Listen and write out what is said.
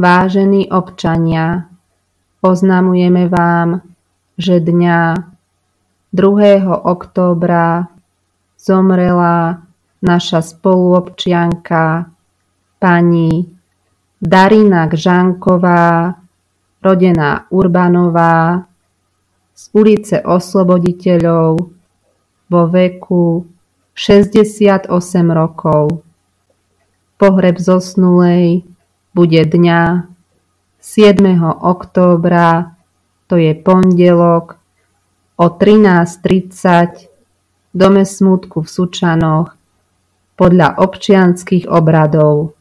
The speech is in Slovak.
Vážení občania, oznamujeme vám, že dňa 2. októbra zomrela naša spoluobčianka pani Darina Gžanková, rodená Urbanová, z ulice Osloboditeľov vo veku 68 rokov. Pohreb zosnulej bude dňa 7. októbra, to je pondelok, o 13:30 v Dome smútku v Sučanoch podľa občianskych obradov.